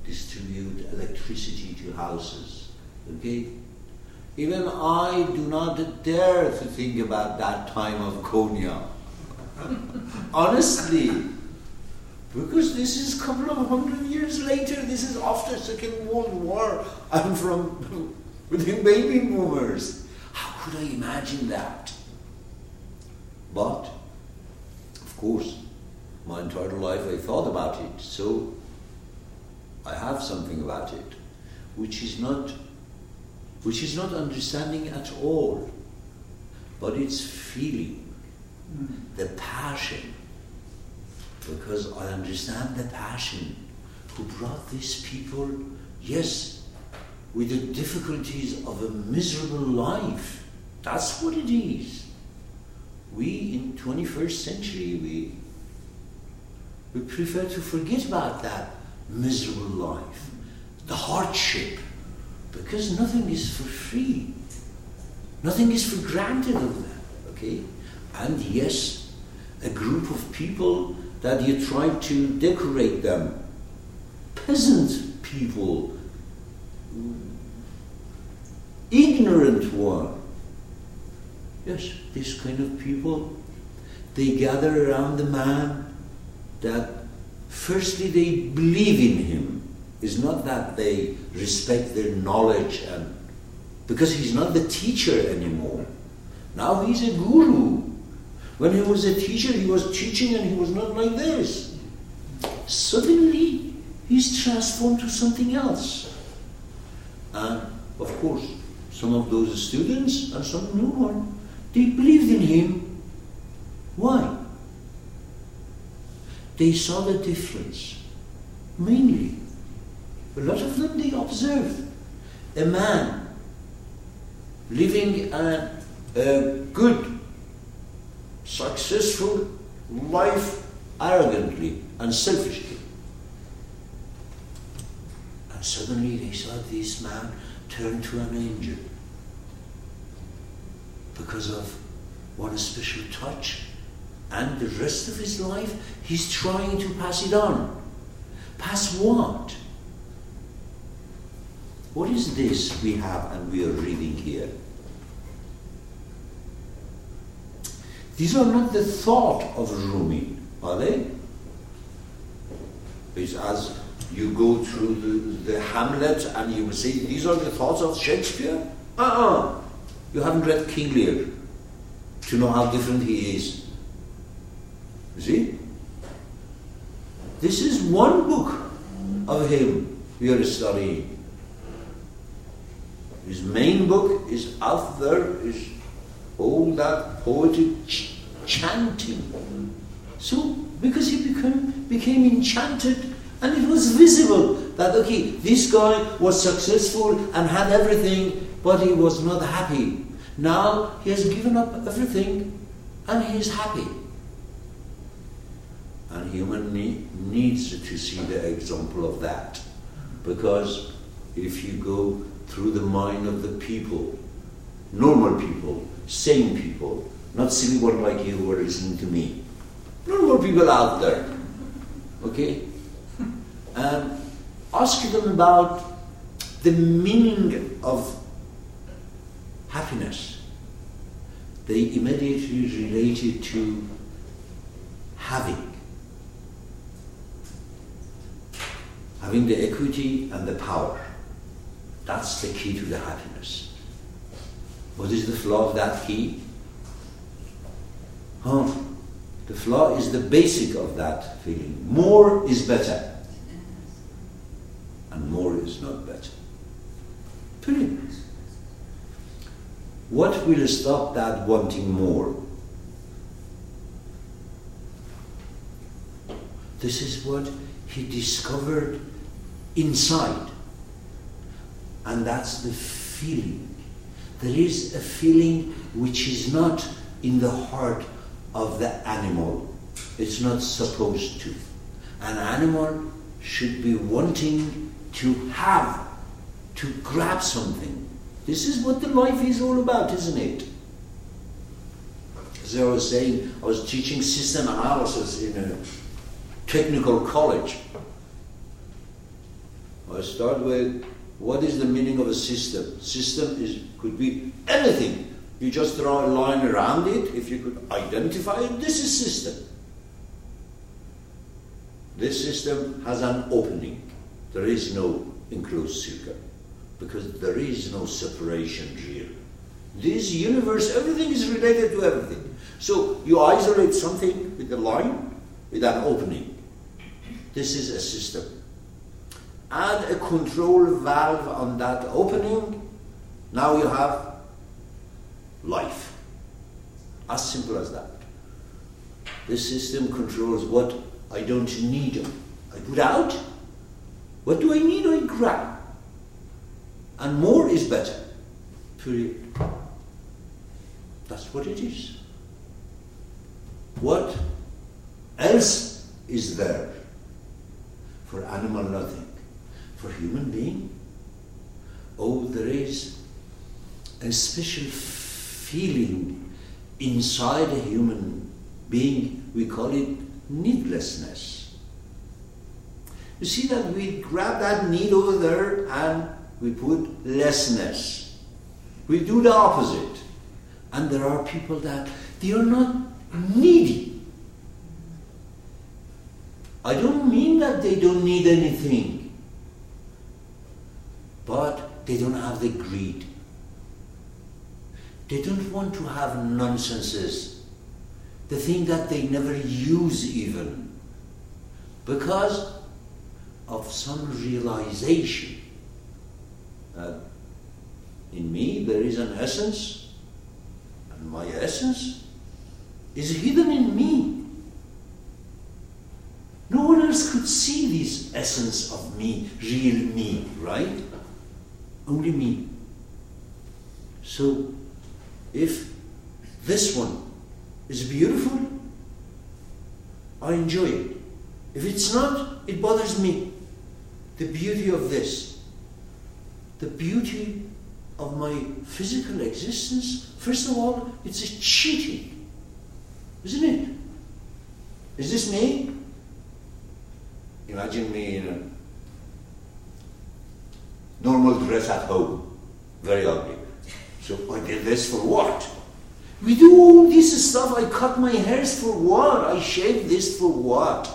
distribute electricity to houses. Okay? Even I do not dare to think about that time of Konya. Honestly. Because this is a couple of 100 years later. This is after Second World War. I'm from within baby boomers. How could I imagine that? But, of course, my entire life I thought about it. So, I have something about it, which is not understanding at all, but it's feeling, the passion, because I understand the passion who brought these people, yes, with the difficulties of a miserable life. That's what it is. We in 21st century, we prefer to forget about that miserable life, the hardship, because nothing is for free. Nothing is for granted of that, okay? And yes, a group of people that you try to decorate them, peasant people, ignorant one. Yes, this kind of people, they gather around the man that firstly they believe in him. It's not that they respect their knowledge, and because he's not the teacher anymore. Now he's a guru. When he was a teacher, he was teaching and he was not like this. Suddenly, he's transformed to something else. And, of course, some of those students and some new one, they believed in him. Why? They saw the difference. Mainly, a lot of them, they observed a man living a good, successful life arrogantly and selfishly. And suddenly they saw this man turn to an angel because of one special touch, and the rest of his life he's trying to pass it on. Pass what? What is this we have and we are reading here? These are not the thought of Rumi, are they? It's as you go through the Hamlet and you will say, these are the thoughts of Shakespeare? You haven't read King Lear to know how different he is. You see? This is one book of him we are studying. His main book is out there, is all that poetic chanting. So, because he became enchanted, and it was visible that, okay, this guy was successful and had everything, but he was not happy. Now he has given up everything and he is happy. And human needs to see the example of that. Because if you go through the mind of the people, normal people, sane people, not silly one like you who are listening to me, normal people out there, okay? And ask them about the meaning of happiness. They immediately relate it to having the equity and the power. That's the key to the happiness. What is the flaw of that key? The flaw is the basic of that feeling. More is better. And more is not better. Period. What will stop that wanting more? This is what he discovered inside. And that's the feeling. There is a feeling which is not in the heart of the animal. It's not supposed to. An animal should be wanting to have, to grab something. This is what the life is all about, isn't it? As I was saying, I was teaching system analysis in a technical college. I start with what is the meaning of a system? System could be anything. You just draw a line around it. If you could identify it, this is system. This system has an opening. There is no enclosed circle because there is no separation here. This universe, everything is related to everything. So you isolate something with a line, with an opening. This is a system. Add a control valve on that opening, now you have life. As simple as that. This system controls what I don't need. I put out. What do I need? I grab. And more is better. Period. That's what it is. What else is there? For animal, nothing. For human being, oh, there is a special feeling inside a human being. We call it needlessness. You see that we grab that need over there and we put lessness. We do the opposite. And there are people that they are not needy. I don't mean that they don't need anything, but they don't have the greed. They don't want to have nonsenses, the thing that they never use even, because of some realization that in me there is an essence, and my essence is hidden in me. No one else could see this essence of me, real me, right? Only me. So, if this one is beautiful, I enjoy it. If it's not, it bothers me. The beauty of this, the beauty of my physical existence, first of all, it's a cheating, isn't it? Is this me? Imagine me in a normal dress at home, very ugly. So I did this for what? We do all this stuff. I cut my hairs for what? I shave this for what?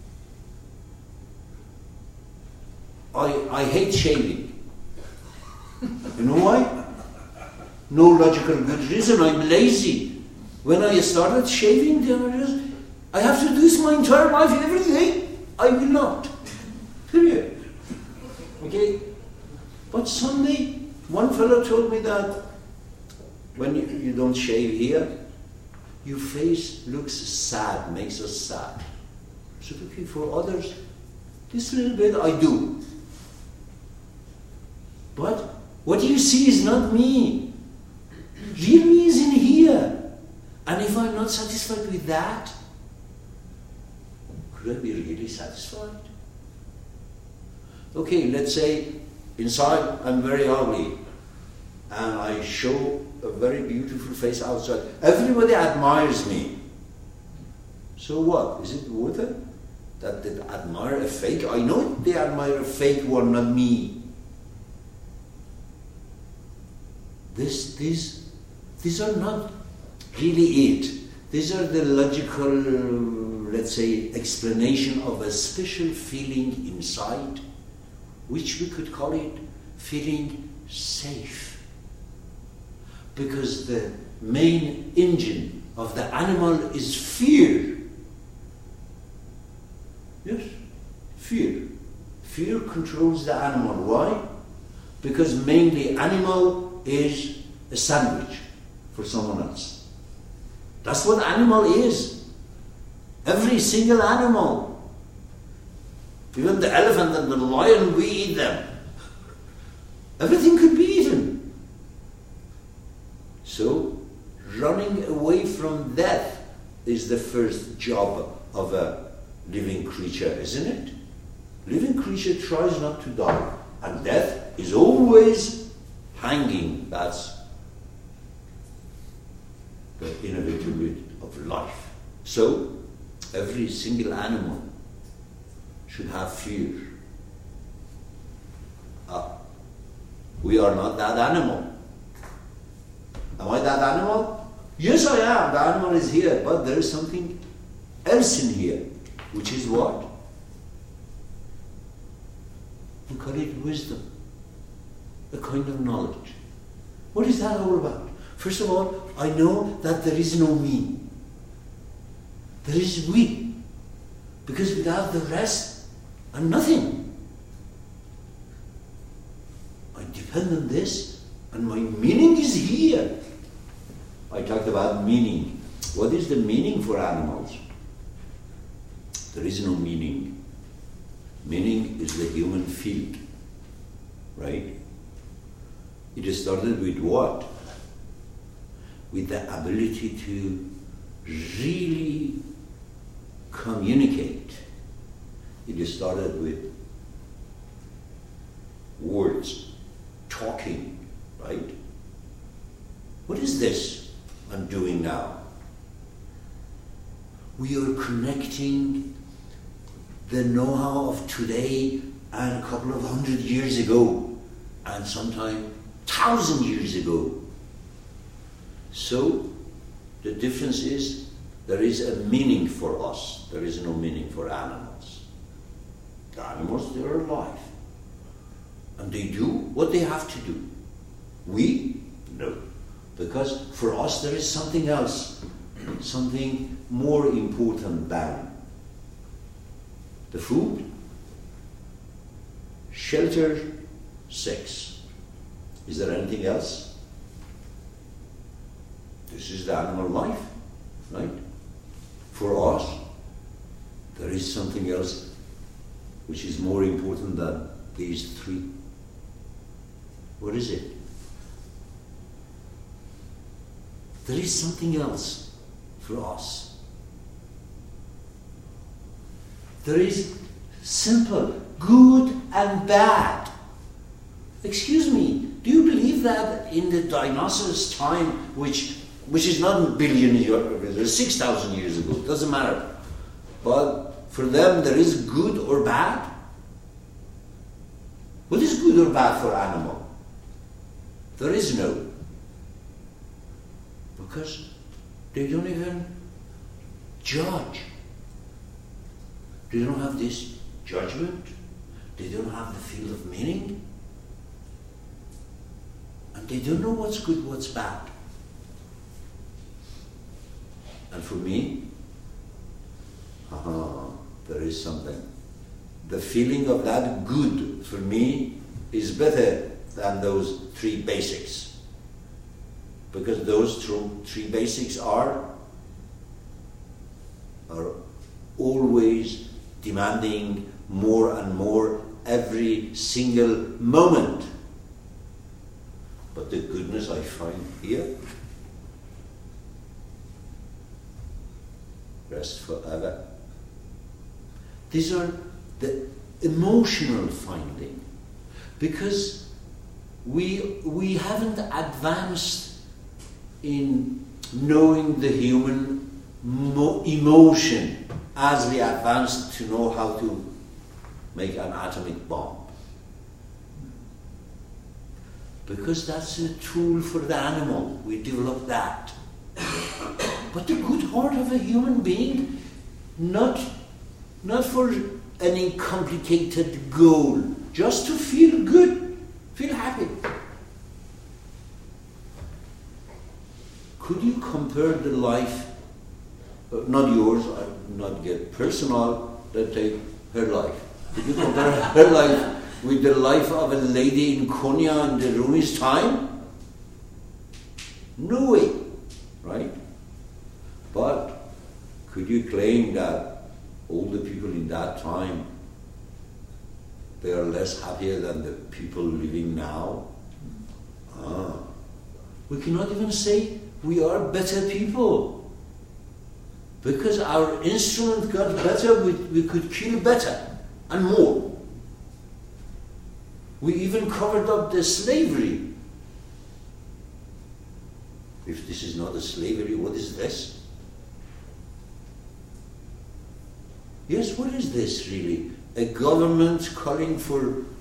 I hate shaving. You know why? No logical good reason. I'm lazy. When I started shaving, I have to do this my entire life every day. I will not. Period. Okay? But someday, one fellow told me that when you don't shave here, your face looks sad, makes us sad. So okay, for others, this little bit I do. But what you see is not me. Real me is in here. And if I'm not satisfied with that, could I be really satisfied? Okay, let's say inside I'm very ugly and I show a very beautiful face outside. Everybody admires me. So what? Is it worth it that they admire a fake? I know they admire a fake one, not me. These are not really it. These are the logical, let's say, explanation of a special feeling inside, which we could call it feeling safe. Because the main engine of the animal is fear. Yes, fear. Fear controls the animal. Why? Because mainly animal is a sandwich for someone else. That's what animal is. Every single animal. Even the elephant and the lion, we eat them. Everything could be eaten. So, running away from death is the first job of a living creature, isn't it? Living creature tries not to die, and death is always hanging. That's the inevitability of life. So, every single animal should have fear. We are not that animal. Am I that animal? Yes, I am. The animal is here, but there is something else in here, which is what? We call it wisdom, a kind of knowledge. What is that all about? First of all, I know that there is no me. There is we. Because without the rest, I'm nothing. I depend on this, and my meaning is here. I talked about meaning. What is the meaning for animals? There is no meaning. Meaning is the human field, right? It started with what? With the ability to really communicate. It started with words, talking, right? What is this I'm doing now? We are connecting the know-how of today and a couple of 100 years ago, and sometime 1,000 years ago. So, the difference is there is a meaning for us. There is no meaning for animals. The animals, they are alive. And they do what they have to do. We? No. Because for us there is something else. Something more important than the food, shelter, sex. Is there anything else? This is the animal life, right? For us, there is something else which is more important than these three. What is it? There is something else for us. There is simple, good and bad. Excuse me, do you believe that in the dinosaurs' time, which is not a billion years, 6,000 years ago, it doesn't matter. But for them there is good or bad? What is good or bad for animal? There is no. Because they don't even judge. They don't have this judgment. They don't have the field of meaning. And they don't know what's good, what's bad. And for me, there is something. The feeling of that good, for me, is better than those three basics. Because those three basics are always demanding more and more every single moment. But the goodness I find here rests forever. These are the emotional finding, because we haven't advanced in knowing the human emotion as we advanced to know how to make an atomic bomb. Because that's a tool for the animal. We developed that. But the good heart of a human being, not for any complicated goal, just to feel good, feel happy. Could you compare the life, not yours, I not get personal, let's take her life. Could you compare her life with the life of a lady in Konya in the Rumi's time? No way, right? But could you claim that all the people in that time, they are less happier than the people living now? We cannot even say we are better people. Because our instrument got better, we could kill better and more. We even covered up the slavery. If this is not a slavery, what is this? Yes, what is this really? A government calling for